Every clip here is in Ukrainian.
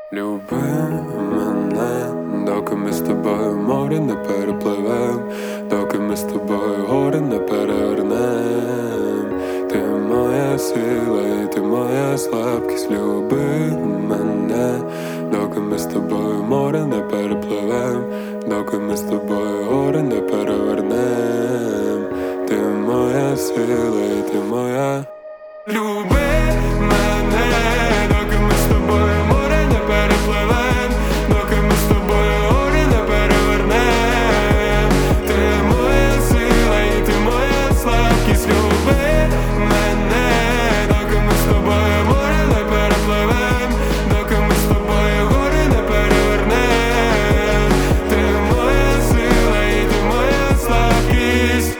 Люби мене, доки ми з тобою море не перепливем, доки ми з тобою гори не перевернем. Ти моя сила і ти моя слабкість. Люби мене, доки ми з тобою море не перепливем, доки ми з тобою гори не перевернем. Ти моя сила і ти моя. Люби мене, доки ми з тобою море не перепливем, доки ми з тобою гори не перевернем. Ти моя сила і ти моя слабкість. Люби мене, доки ми з тобою море не перепливем, доки ми з тобою гори не перевернем. Ти моя сила і ти моя слабкість.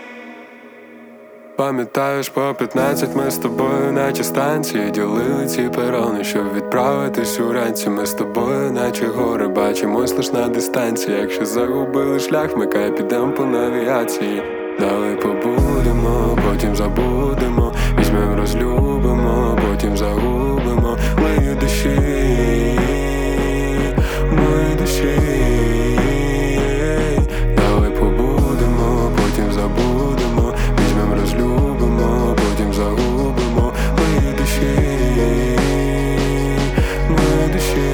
Пам'ятаєш, по 15 ми з тобою наче станції ділили ці перони, щоб відправитись уранці. Ми з тобою наче гори, бачимось лиш на дистанції. Якщо загубили шлях, вмикай, підем по навігації. Давай побудемо, потім забудемо, візьмем, розлюбимо, потім загубимо мої душі, мої душі. Давай побудемо, потім забудемо, візьмем, розлюбимо, потім загубимо мої душі, мої душі.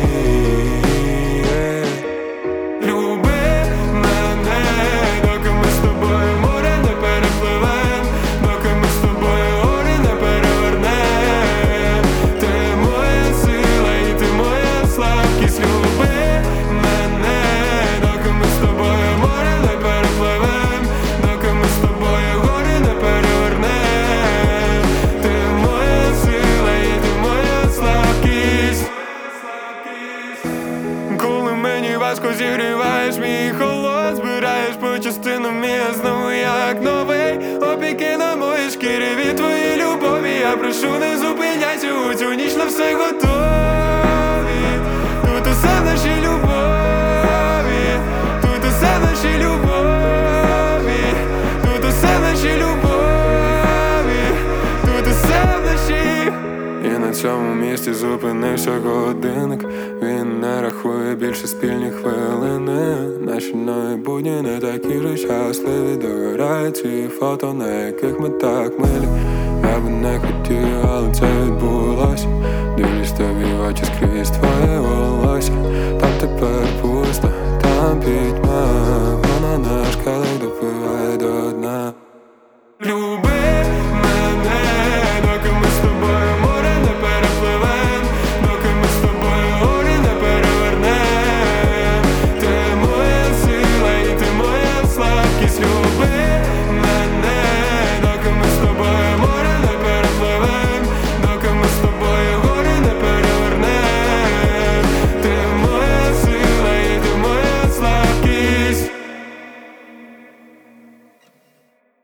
Люби мене, доки ми з тобою море не перепливем, доки ми з тобою гори не перевернем. Ти моя сила і ти моя слабкість. Люби мене, доки ми з тобою море не перепливем, доки ми з тобою гори не перевернем. Ти моя сила і ти моя слабкість. Коли мені важко, зігріваєш мій холод, збираєш по частинам, я знову як новий. Опіки на моїй шкірі від твоєї любові. Я прошу, не зупиняйся, у цю ніч на все готові. Тут усе в нашій любові, тут усе в нашій любові, тут усе в нашій любові, тут усе в нашій. І на цьому місці зупинився годинник. Він не рахує більше спільні хвилини. Наші нові будні не такі вже щасливі. Догорають ці фото, на яких ми так милі. Я би не хотів, але це відбулося. Дивлюсь тобі в очі скрізь твоє волосся. Там тепер пусто.